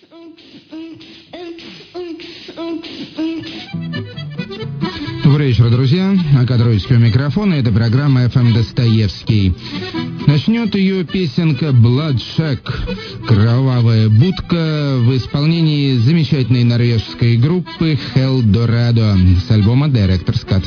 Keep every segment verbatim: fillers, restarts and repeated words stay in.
Добрый вечер, друзья. Акадрович у микрофона. Это программа эф эм Достоевский. Начнет ее песенка Blood Shack, кровавая будка, в исполнении замечательной норвежской группы Hell Dorado с альбома Director's Cut.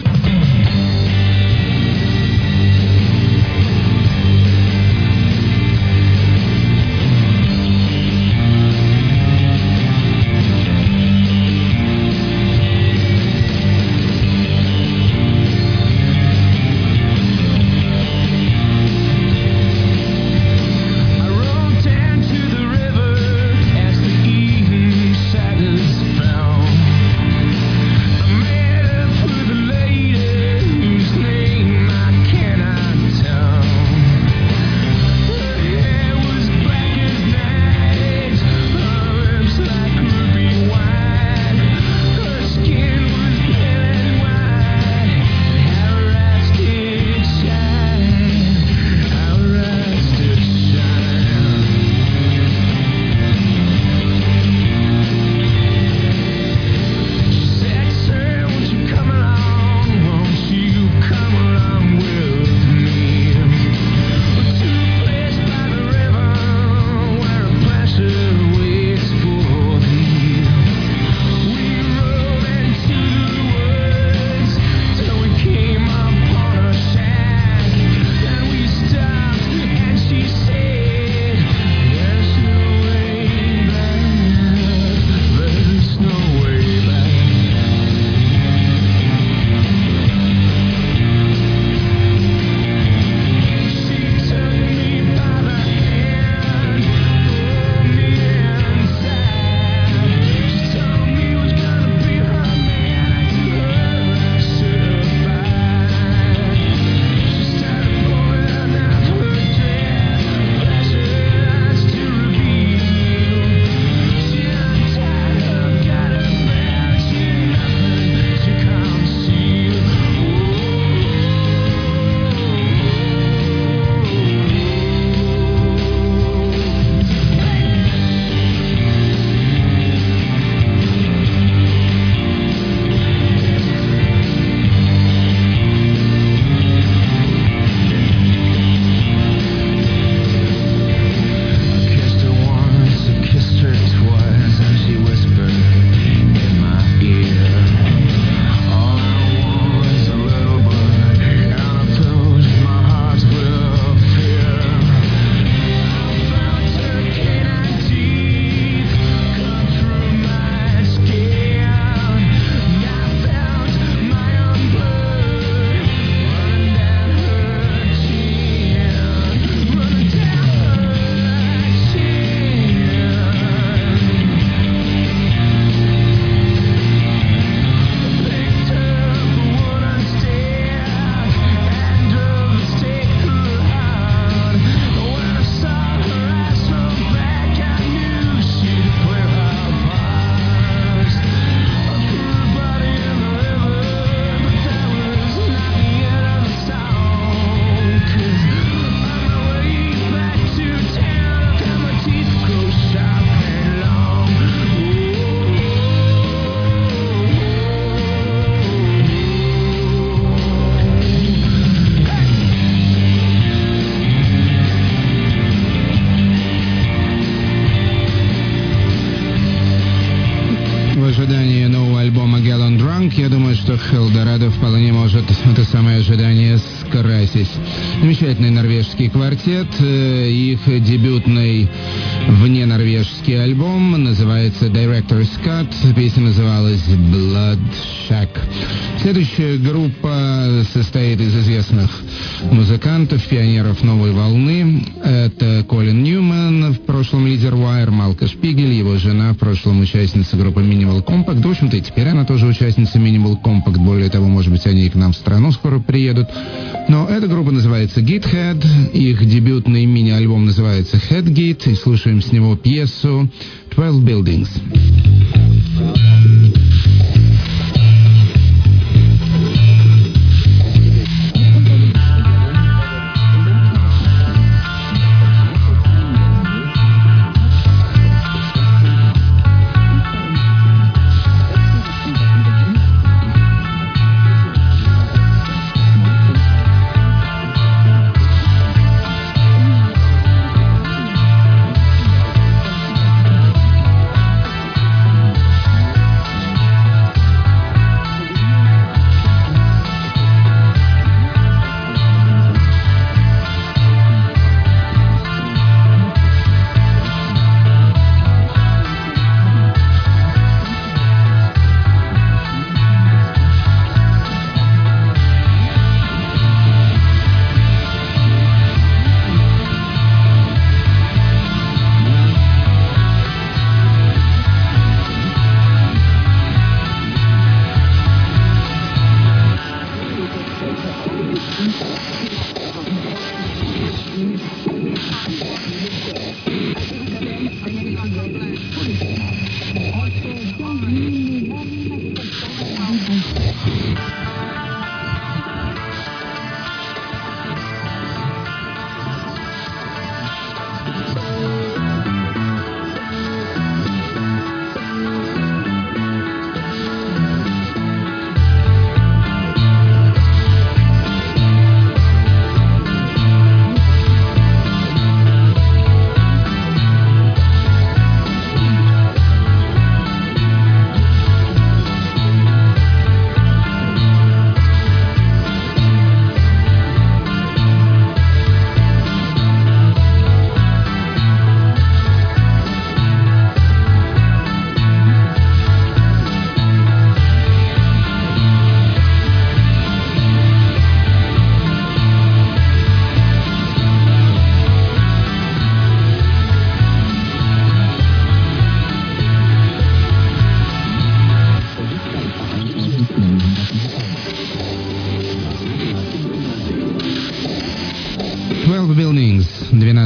Я думаю, что Hell Dorado вполне может это самое ожидание скрасить. Замечательный норвежский квартет. Их дебютный вненорвежский альбом называется Director's Cut. Песня называлась Blood Shack. Следующая группа состоит из известных музыкантов, пионеров новой волны. Это Колин Ньюман, в прошлом лидер Wire, Малка Шпигель, его жена, в прошлом участница группы Minimal Compact. В общем-то, и теперь она тоже участница Minimal Compact. Более того, может быть, они к нам в страну скоро приедут. Но эта группа называется Githead. Их дебютный мини-альбом называется Headgit. И слушаем с него пьесу Twelve Buildings.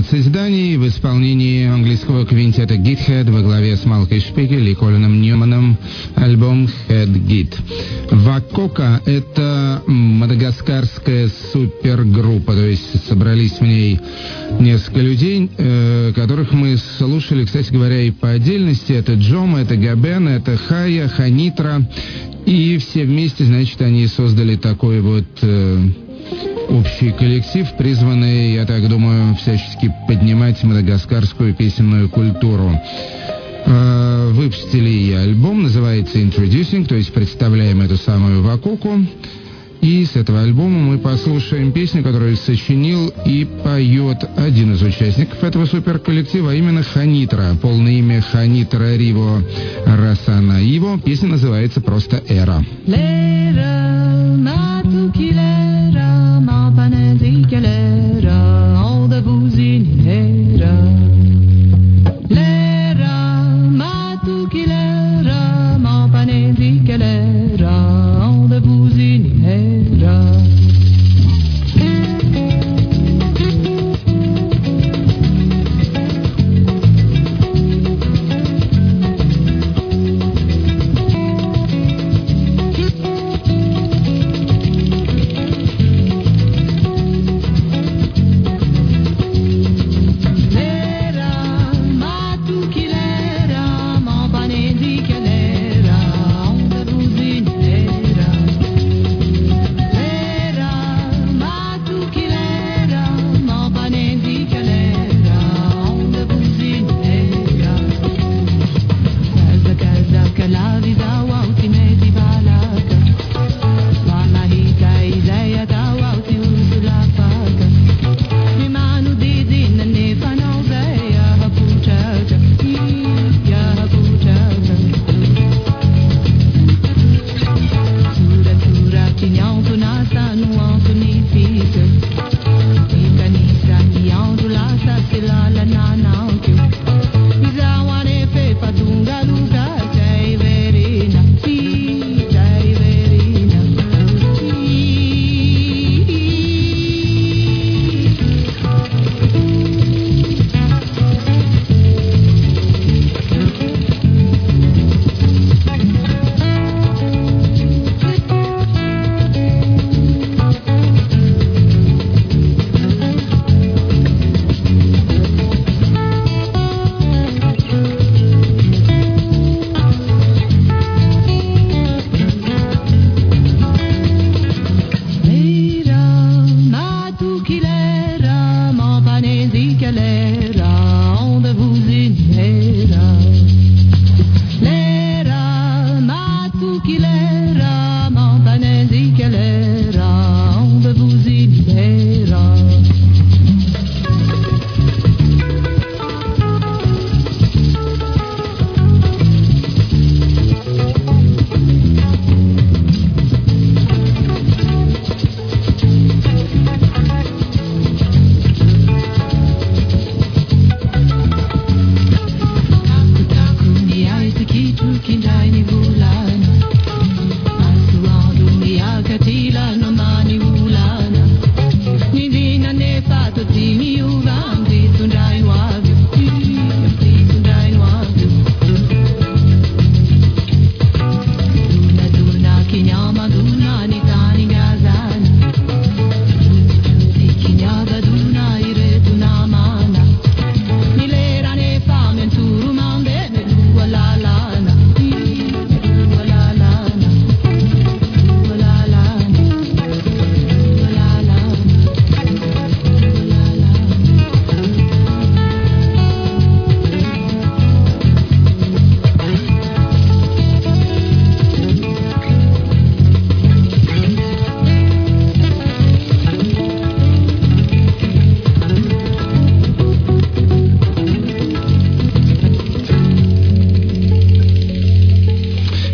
двенадцать изданий в исполнении английского квинтета Githead во главе с Малкой Шпигель и Колином Ньюманом, альбом Head Git. Вакока — это мадагаскарская супергруппа, то есть собрались в ней несколько людей, э, которых мы слушали, кстати говоря, и по отдельности. Это Джома, это Габен, это Хая, Ханитра, и все вместе, значит, они создали такой вот... Э, общий коллектив, призванный, я так думаю, всячески поднимать мадагаскарскую песенную культуру. Э, выпустили и альбом, называется Introducing, то есть представляем эту самую Вакоку. И с этого альбома мы послушаем песню, которую сочинил и поет один из участников этого суперколлектива, а именно Ханитра. Полное имя Ханитра Риво Расанаиво. Песня называется просто «Эра».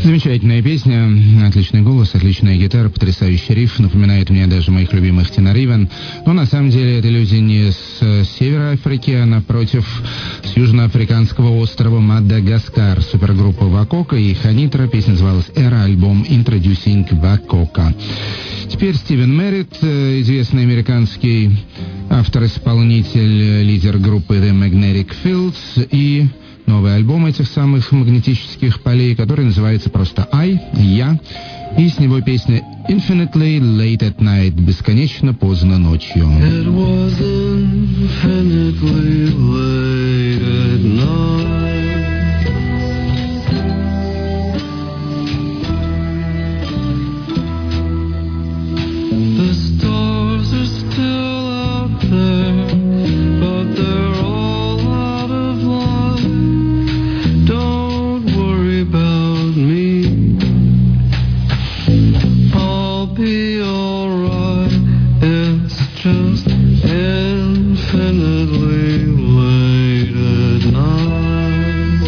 Замечательная песня, отличный голос, отличная гитара, потрясающий риф, напоминает мне даже моих любимых Тенаривен. Но на самом деле это люди не с севера Африки, а напротив, с южноафриканского острова Мадагаскар. Супергруппа Вакока и Ханитра, песня называлась «Эра», альбом «Introducing Вакока». Теперь Стивен Мерритт, известный американский автор-исполнитель, лидер группы The Magnetic Fields, и новый альбом этих самых магнетических полей, который называется просто «I», «Я», и с него песня «Infinitely Late at Night», бесконечно поздно ночью. It was infinitely late at night. The stars are still out there, but they're all out of line. Don't worry about me, I'll be alright. It's just infinitely late at night.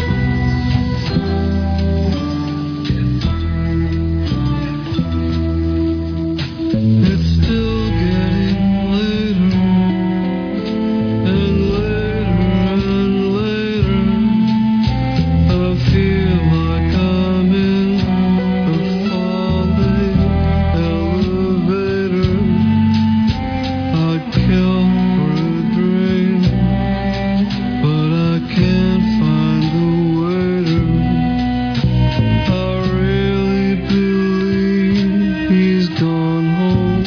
It's still getting later and later and later. I feel like I'm in a falling elevator. I'd kill for a dream, but I can't find the waiter. I really believe he's gone home.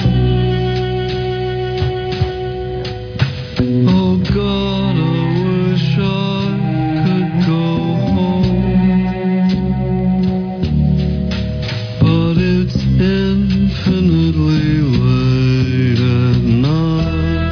Oh God, I wish I could go home, but it's infinitely late at night.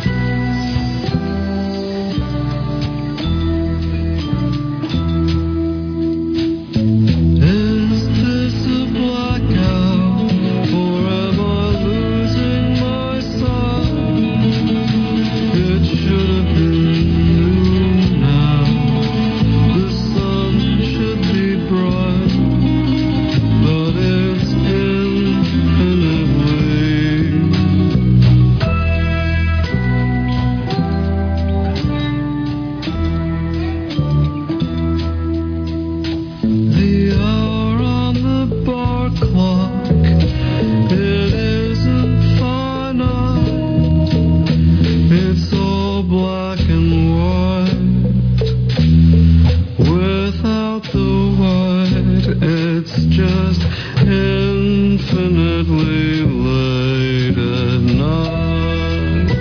Is this a blackout, or am I losing my sight? It should have been noon now. The sun should be bright, but it's infinitely. The hour on the bar clock, it isn't finite. It's all black and white. Without the white, it's just infinitely late at night.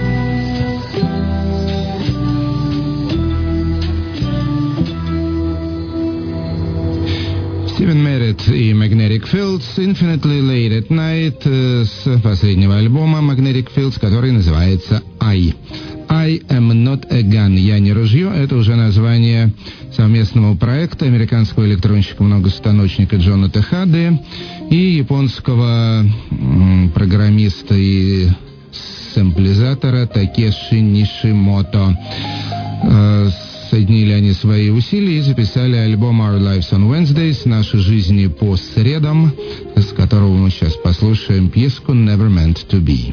Стивен Мерритт и Magnetic Fields, «Infinitely Late at Night», э, с последнего альбома Magnetic Fields, который называется «I». «I am not a gun», «Я не ружье» — это уже название совместного проекта американского электронщика-многостаночника Джона Техады и японского м, программиста и сэмплизатора Такеши Нишимото. Э, Соединили они свои усилия и записали альбом «Our Lives on Wednesdays», «Наши жизни по средам», с которого мы сейчас послушаем пьеску «Never Meant to Be».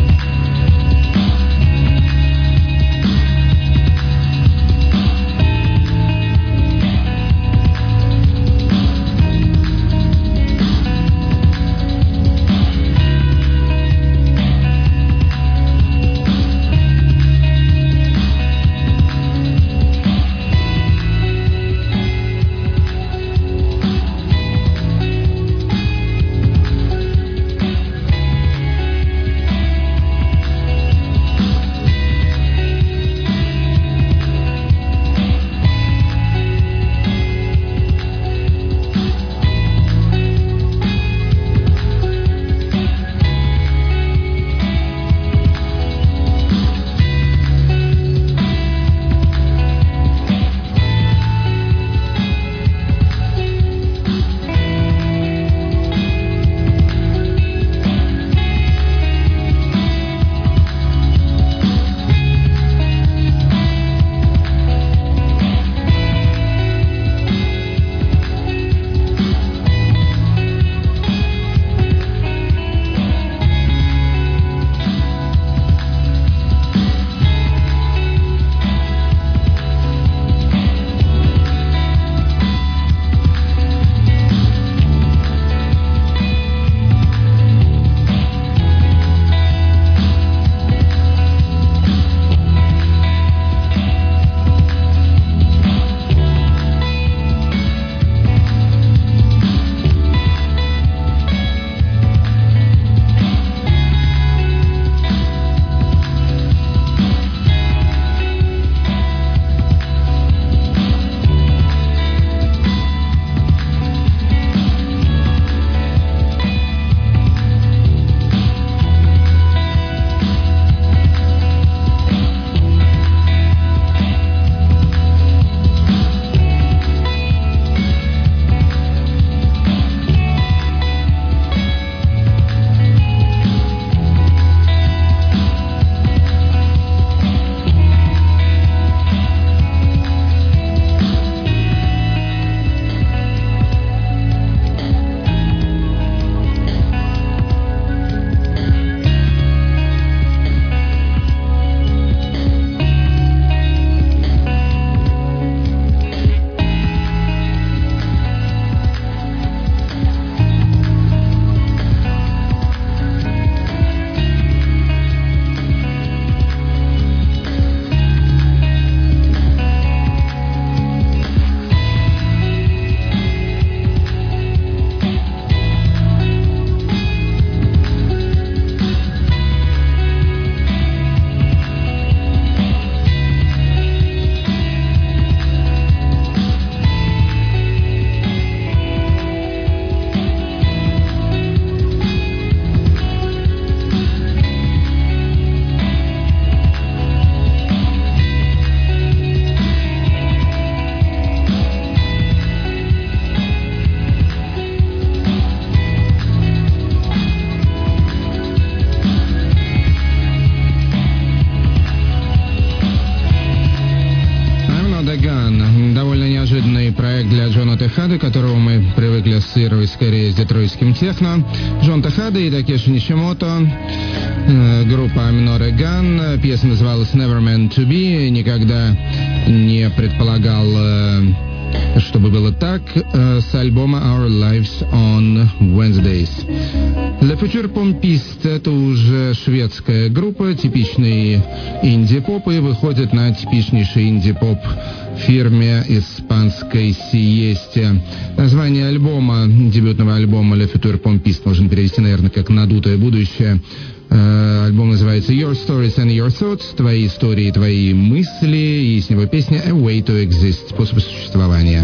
It's проект для Джона Техады, которого мы привыкли ассоциировать скорее с детройтским техно. Джон Техада и Такеши Нишимото, э, группа Minore Gun. Песня называлась Never Meant to Be. Никогда не предполагал, э, чтобы было так, э, с альбома Our Lives on Wednesdays. Le Futur Pompiste — это уже шведская группа, типичный инди-поп, и выходит на типичнейший инди-поп фирме испанской Сиесте. Название альбома, дебютного альбома Le Futur Pompiste можно перевести, наверное, как «Надутое будущее». Э, альбом называется Your Stories and Your Thoughts, твои истории, твои мысли, и с него песня A Way to Exist, способ существования.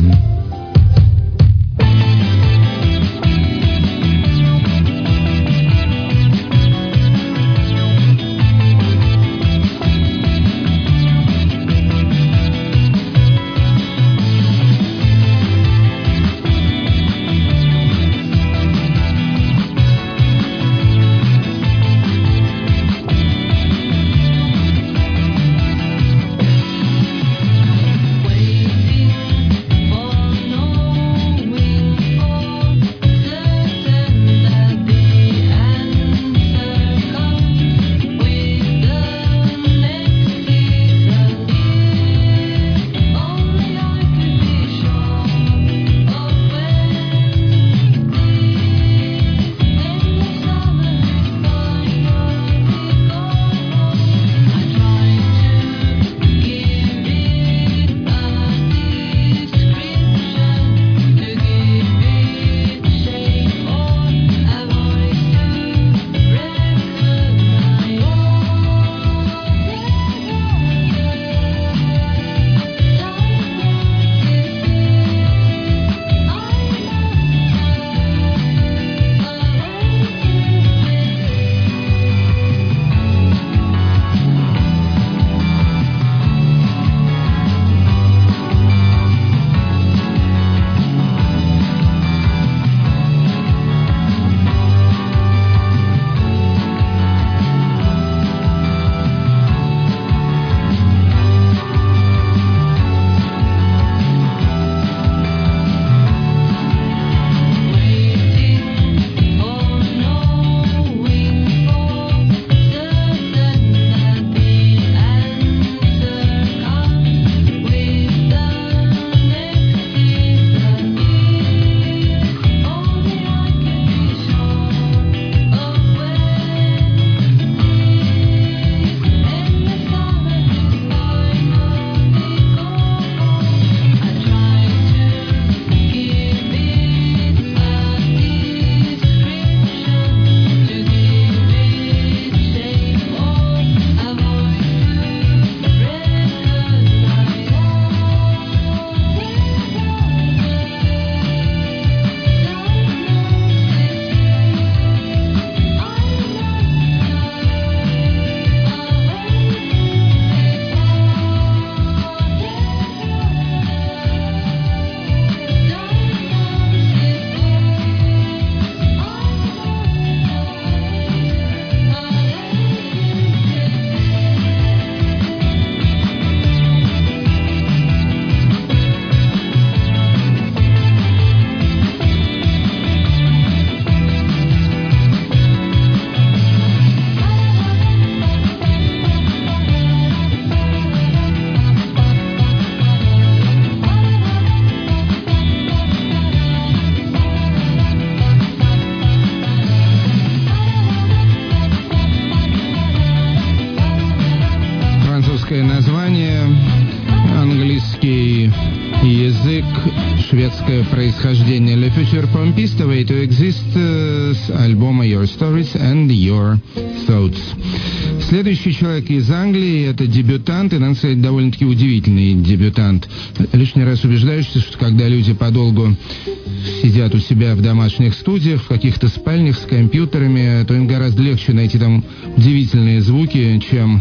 Шведское происхождение. Le Futur Pompiste, A Way to Exist, с альбома Your Stories and Your Thoughts. Следующий человек из Англии — это дебютант, и, надо сказать, довольно-таки удивительный дебютант. Лишний раз убеждаешься, что когда люди подолгу сидят у себя в домашних студиях, в каких-то спальнях с компьютерами, то им гораздо легче найти там удивительные звуки, чем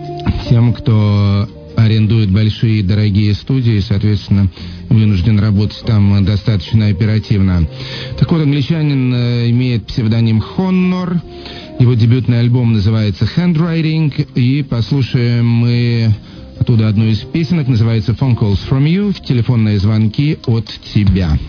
тем, кто арендует большие дорогие студии, соответственно, вынужден работать там достаточно оперативно. Так вот, англичанин имеет псевдоним Honor. Его дебютный альбом называется Handwriting, и послушаем мы оттуда одну из песенок, называется «Phone Calls from You», телефонные звонки от тебя.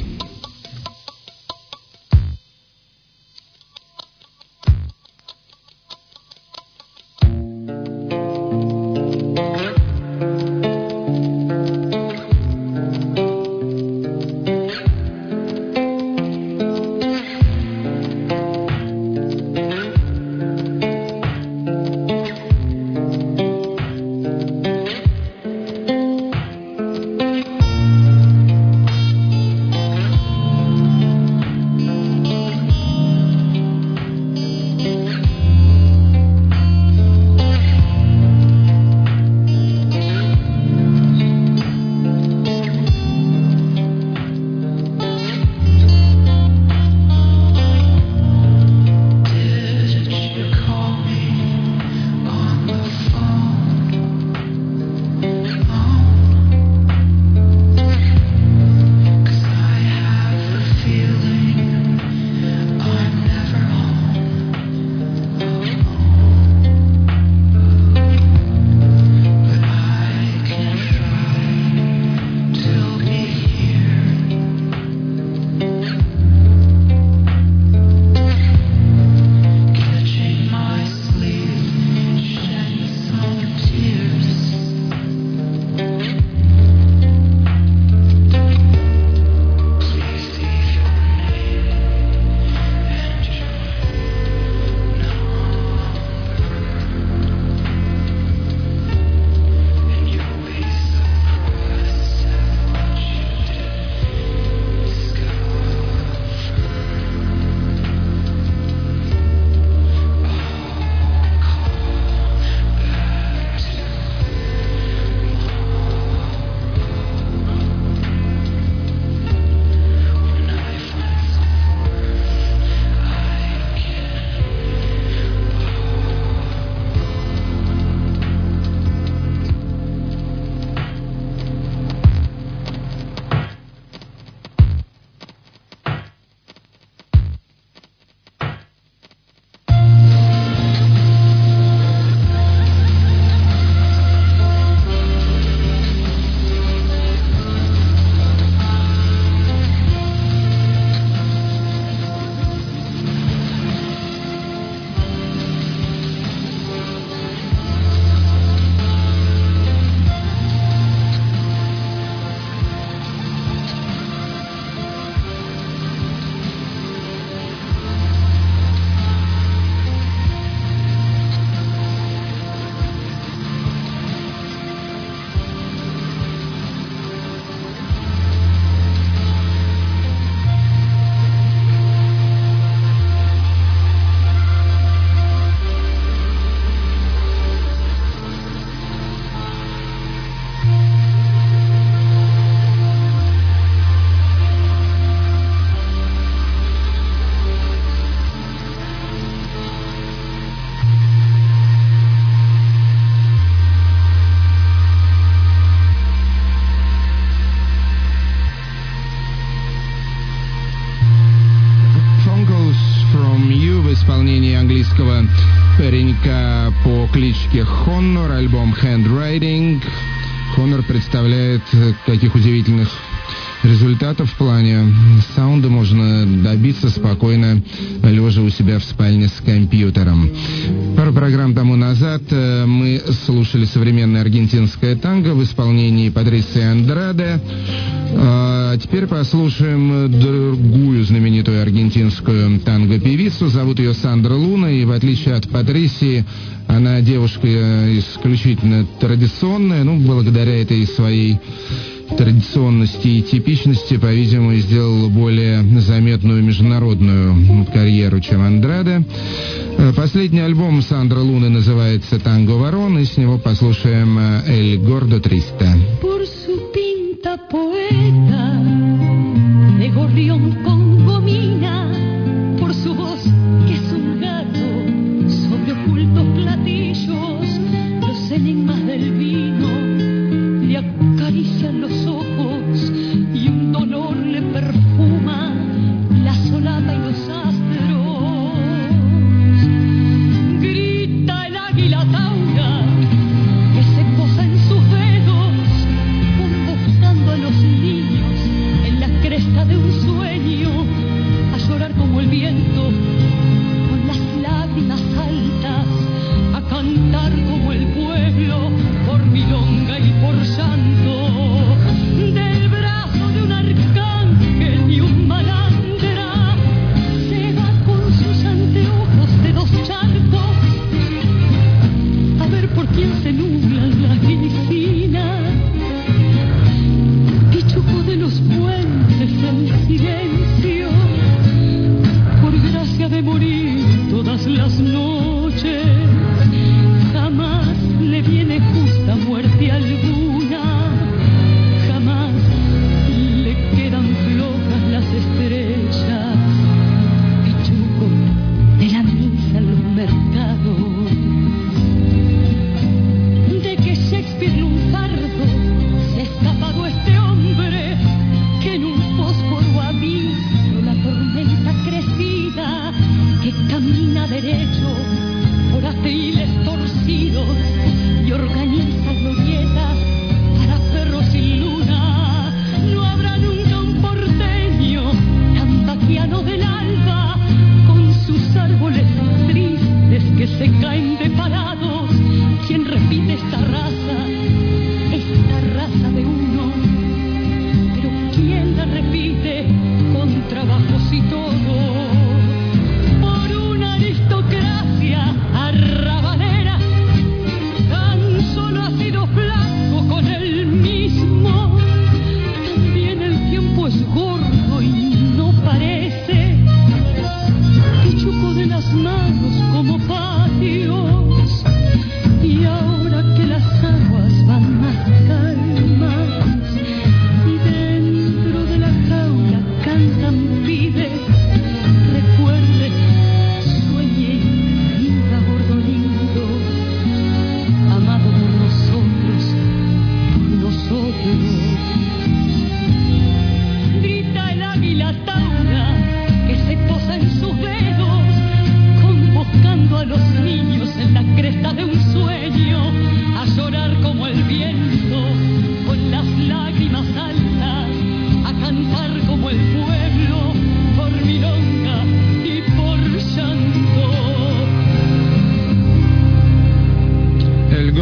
Паренька по кличке Хонор, альбом Handwriting. Хонор представляет таких удивительных результатов в плане саунда можно добиться спокойно, лежа у себя в спальне с компьютером. Пару программ тому назад мы слушали современное аргентинское танго в исполнении Патриции Андраде. А теперь послушаем другую знаменитую аргентинскую танго-певицу. Зовут ее Сандра Луна, и в отличие от Патрисии, она девушка исключительно традиционная, ну, благодаря этой своей традиционности и типичности, по-видимому, сделала более заметную международную карьеру, чем Андраде. Последний альбом Сандры Луны называется «Танго Ворон», и с него послушаем «Эль Гордо Триста». Enigmas del vino le acarician los ojos y un dolor le perfuma la solapa y los astros. Grita el águila taura que se posa en sus velas.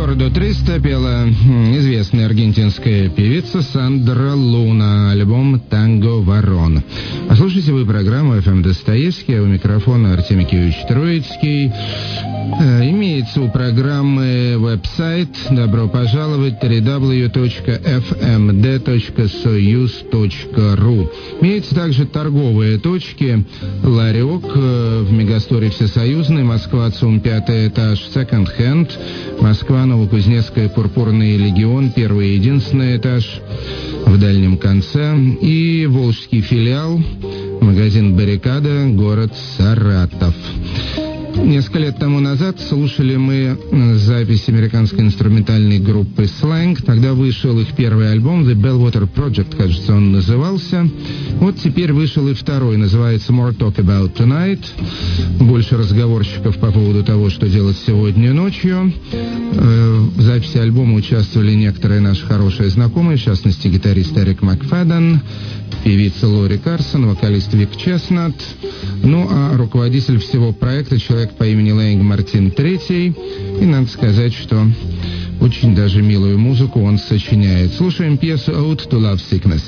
Сордо триста пела известная аргентинская певица Сандра Луна, альбом «Танго Ворон». А слушайте вы программу «эф эм Достоевский», а у микрофона Артемий Киевич Троицкий. Э, имеется у программы веб-сайт, добро пожаловать, дабл ю дабл ю дабл ю точка эф эм дэ точка союз точка ру. Имеются также торговые точки: Ларек э, в Мегасторе Всесоюзный, Москва, ЦУМ, пятый этаж, Second Hand, Москва, Новокузнецкая, Пурпурный Легион, первый и единственный этаж в дальнем конце, и волжский филиал, магазин «Баррикада», город Саратов. Несколько лет тому назад слушали мы запись американской инструментальной группы Slang. Тогда вышел их первый альбом, The Bellwater Project, кажется, он назывался. Вот теперь вышел и второй, называется More Talk About Tonight. Больше разговорщиков по поводу того, что делать сегодня ночью. В записи альбома участвовали некоторые наши хорошие знакомые, в частности, гитарист Эрик Макфаден, певица Лори Карсон, вокалист Вик Чеснат. Ну, а руководитель всего проекта — человек по имени Лэнг Мартин Третий. И надо сказать, что очень даже милую музыку он сочиняет. Слушаем пьесу «Ode to Love Sickness».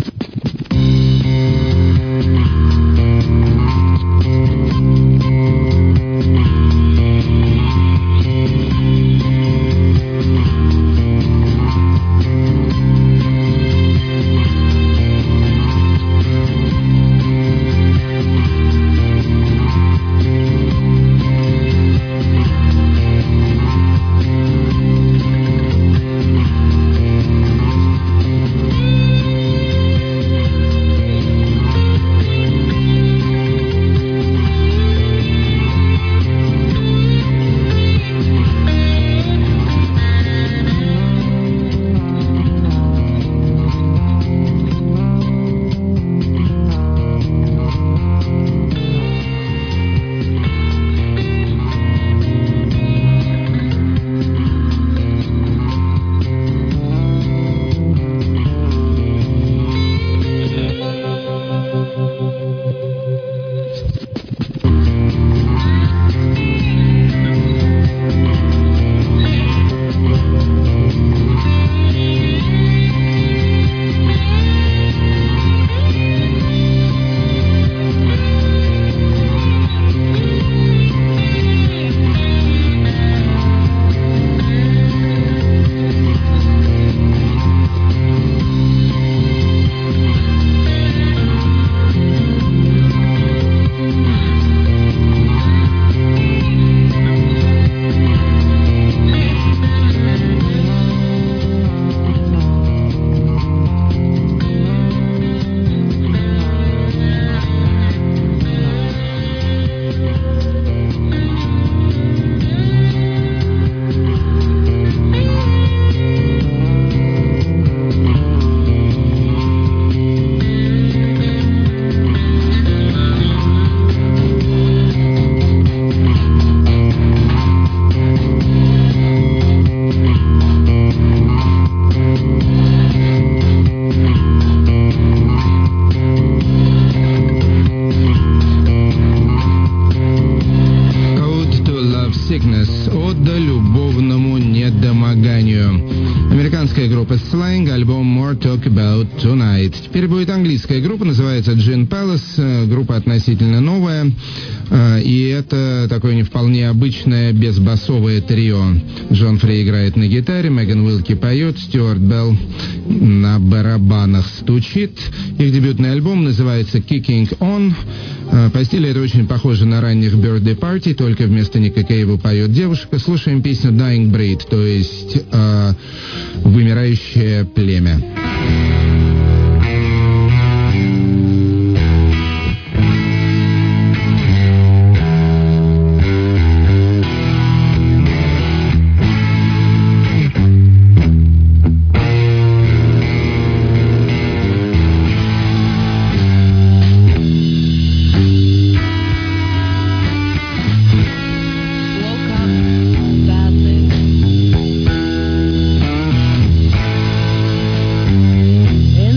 Slang, альбом More Talk About Tonight. Теперь будет английская группа, называется Gin Palace. Группа относительно новая, и это такое не вполне обычное безбасовое трио. Джон Фрей играет на гитаре, Меган Уилки поет, Стюарт Белл на барабанах стучит. Их дебютный альбом называется Kicking On. По стилю это очень похоже на ранних Birthday Party, только вместо Ника Кейва поет девушка. Слушаем песню Dying Breed, то есть э, вымирающее племя. Badly.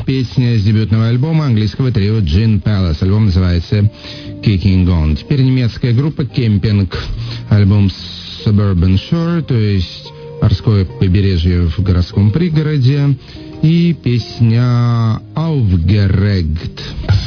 песня с дебютного альбома английского трио Gin Palace. Альбом называется Kicking On. Теперь немецкая группа Camping. Альбом Suburban Shore, то есть морское побережье в городском пригороде. И песня Aufgeregt.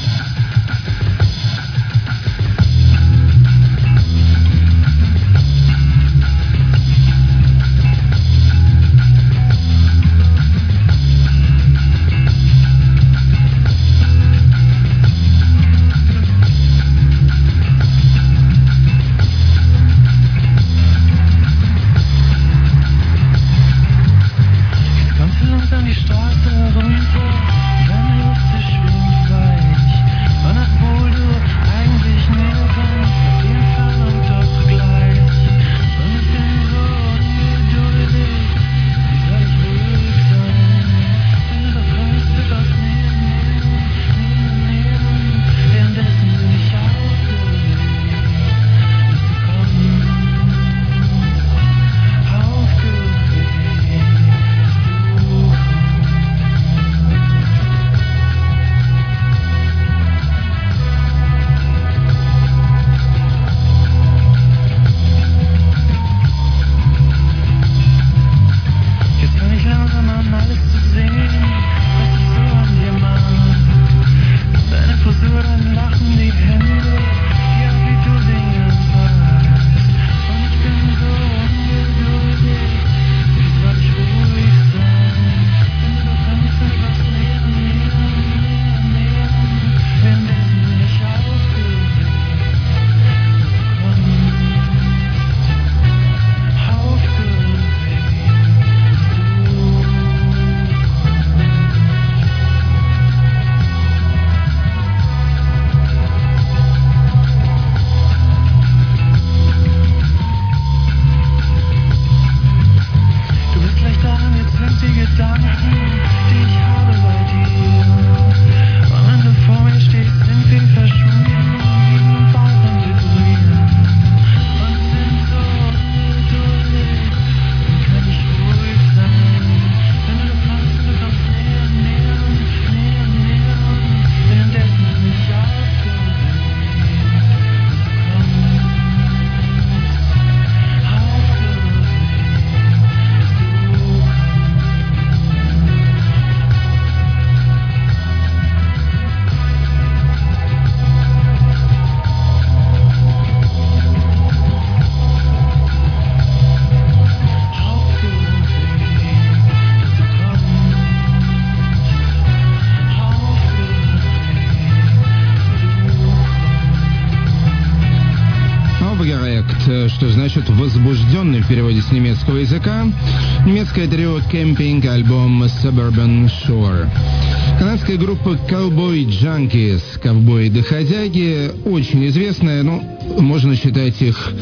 Что значит возбужденный в переводе с немецкого языка. Немецкое трио Camping, альбом Suburban Shore. Канадская группа Cowboy Junkies, ковбои-доходяги, очень известная, но можно считать их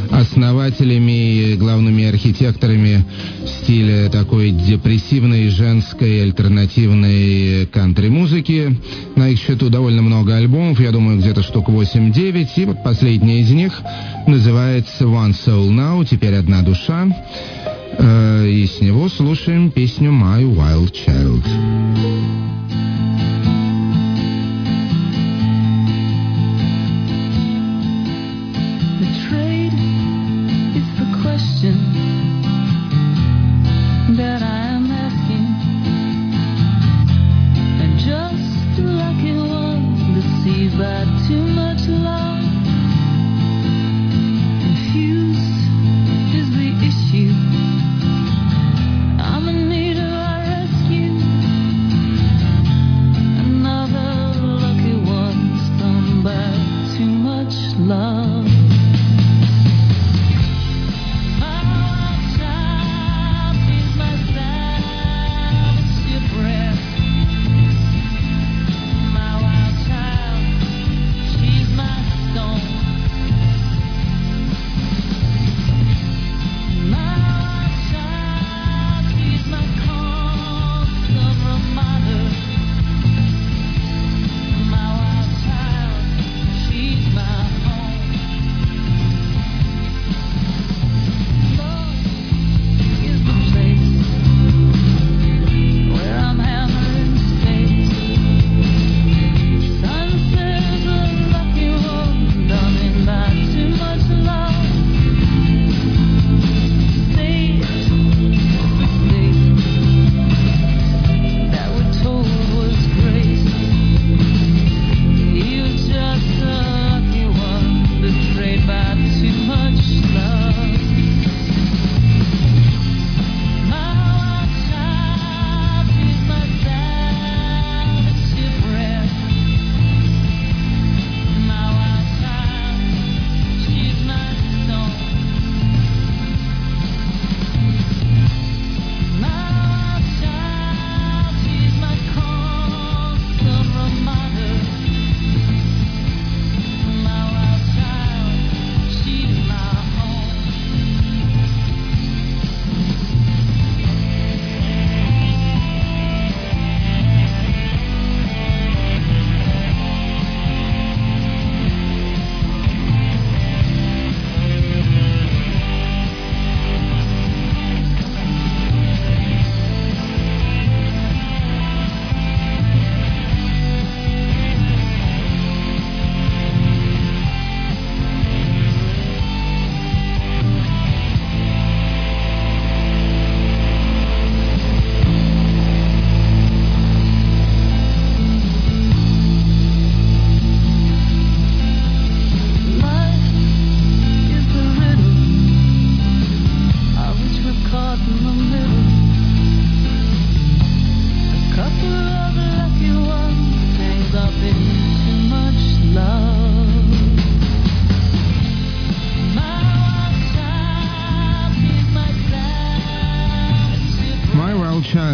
основателями и главными архитекторами стиля такой депрессивной женской альтернативной кантри-музыки. На их счету довольно много альбомов, я думаю, где-то штук восемь-девять, и вот последний из них называется One Soul Now, теперь одна душа, и с него слушаем песню My Wild Child. That I am asking, and just like it was deceived by too much love, confused is the issue. I'm in need of a rescue.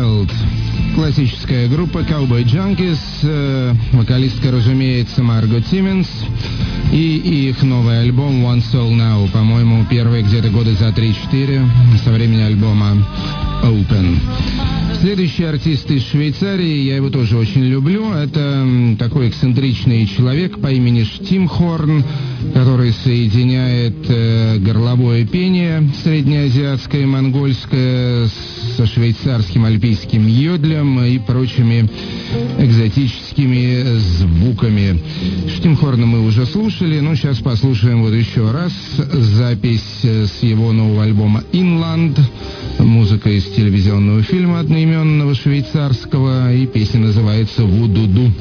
Wild. Классическая группа Cowboy Junkies, э, вокалистка, разумеется, Марго Тимминс, и их новый альбом One Soul Now, по-моему, первый где-то года за три-четыре со времени альбома Open. Следующий артист из Швейцарии, я его тоже очень люблю, это такой эксцентричный человек по имени Штимхорн, который соединяет э, горловое пение среднеазиатское, монгольское со швейцарским альпийским йодлем и прочими экзотическими звуками. Штимхорна мы уже слушали, но сейчас послушаем вот еще раз запись с его нового альбома «Inland», музыка из телевизионного фильма одноименного швейцарского, и песня называется «Ву-ду-ду».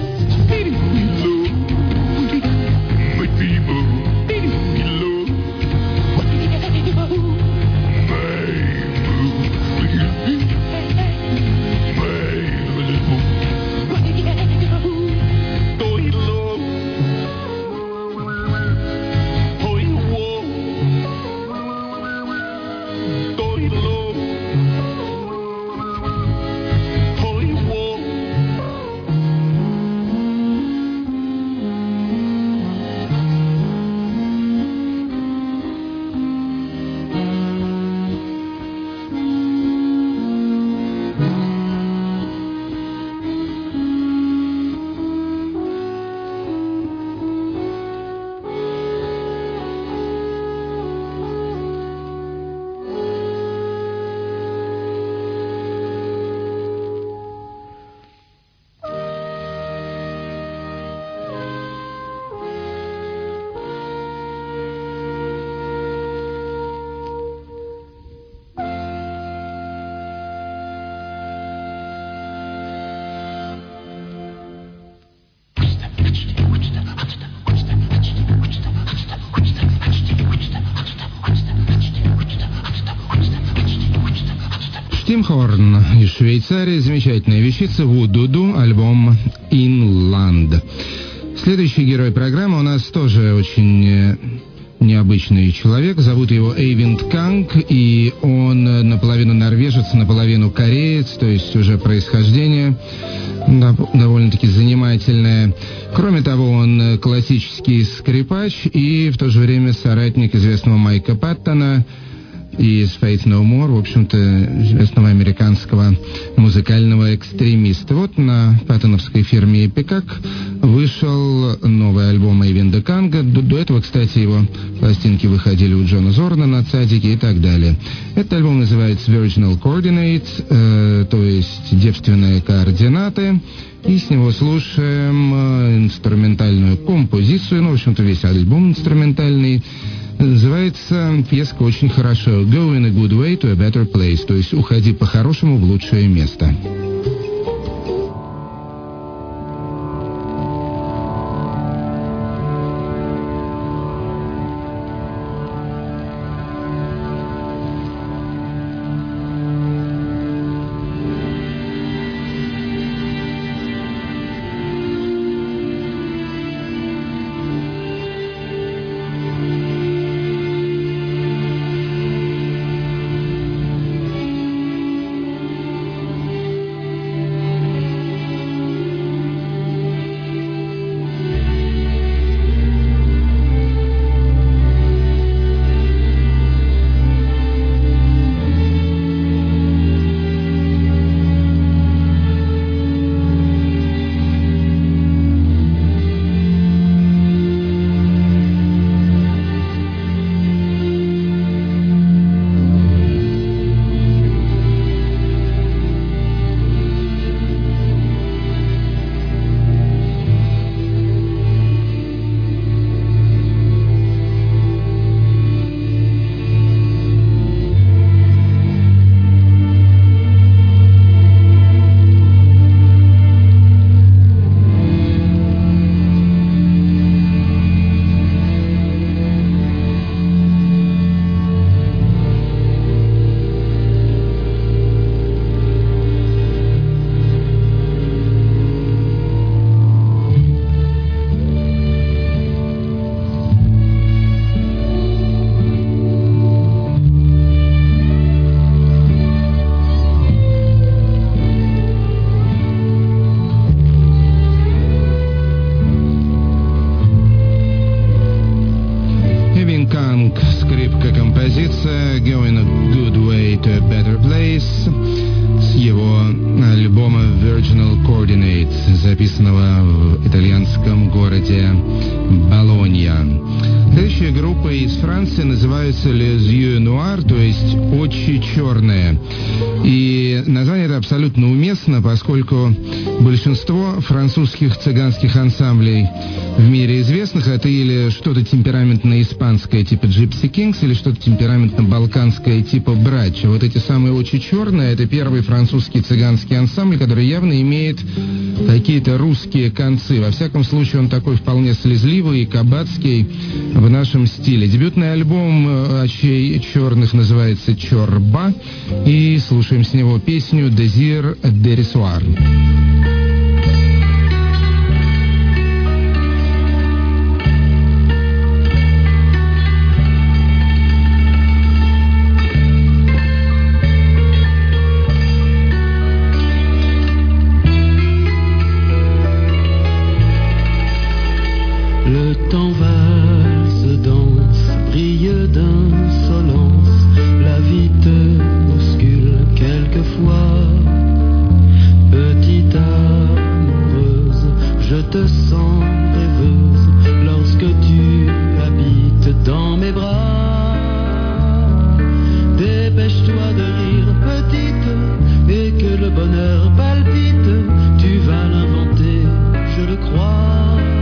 Штимхорн из Швейцарии, замечательная вещица «Ву-ду-ду», альбом «Inland». Следующий герой программы у нас тоже очень необычный человек, зовут его Эйвинд Канг, и он наполовину норвежец, наполовину кореец, то есть уже происхождение довольно-таки занимательное. Кроме того, он классический скрипач и в то же время соратник известного Майка Паттона из Faith No More, в общем-то, известного американского музыкального экстремиста. Вот на паттоновской фирме Epicac вышел новый альбом Эйвинда Канга. До, до этого, кстати, его пластинки выходили у Джона Зорна на Цадике и так далее. Этот альбом называется Virginal Coordinates, э, то есть девственные координаты. И с него слушаем э, инструментальную композицию, ну, в общем-то, весь альбом инструментальный. Называется пьеска очень хорошо «Go in a good way to a better place», то есть «Уходи по-хорошему в лучшее место». скрипка композиция «Going a Good Way to a Better Place» с его альбома «Virginal Coordinates», записанного в итальянском городе Болонья. Следующая группа из Франции называется «Les Yeux Noirs», то есть «Очи черные». И название это абсолютно уместно, поскольку большинство французских цыганских ансамблей в мире известных это или что-то темпераментно-испанское типа Gypsy Kings, или что-то темпераментно-балканское типа Брача. Вот эти самые «Очи черные» — это первый французский цыганский ансамбль, который явно имеет какие-то русские концы. Во всяком случае, он такой вполне слезливый и кабацкий в нашем стиле. Дебютный альбом «Очей черных» называется «Чорба», и слушаем с него песню «Désir dérisoire». Le temps valse, danse, brille d'insolence, la vie te bouscule quelquefois. Petite amoureuse, je te sens rêveuse lorsque tu habites dans mes bras. Dépêche-toi de rire, petite, et que le bonheur palpite, tu vas l'inventer, je le crois.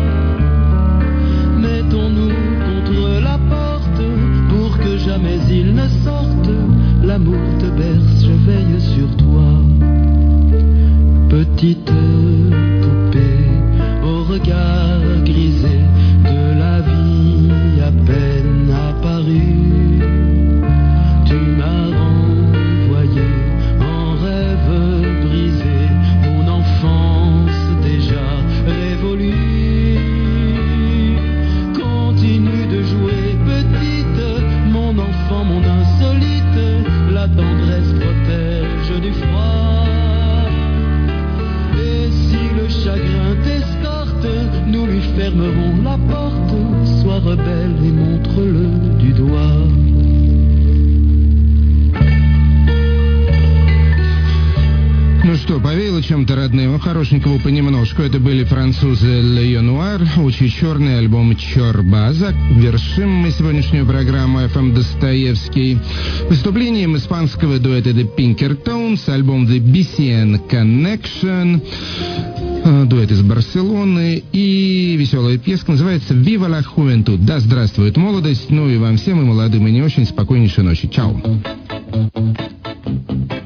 Mettons-nous contre la porte pour que jamais il ne sorte. L'amour te berce, je veille sur toi. Petite poupée au regard grisé de la vie à peine apparue, tu m'as renvoyé en rêve brisé, mon enfance déjà révolue. Continue de jouer, petite, mon enfant, mon insolite, la tendresse protège du froid. Et si le chagrin t'escorte, nous lui fermerons la porte. Sois rebelle et montre-le du doigt. Ну что, повеяло чем-то родным, хорошенького понемножку. Это были французы «Les Yeux Noirs», «Очи черные», альбом «Чорба». Завершим мы сегодняшнюю программу эф эм Достоевский выступлением испанского дуэта The Pinkertones, альбом The би си эн Connection, дуэт из Барселоны, и веселая песня называется «Viva la Juventud». Да здравствует молодость, ну и вам всем, и молодым, и не очень, спокойнейшей ночи. Чао.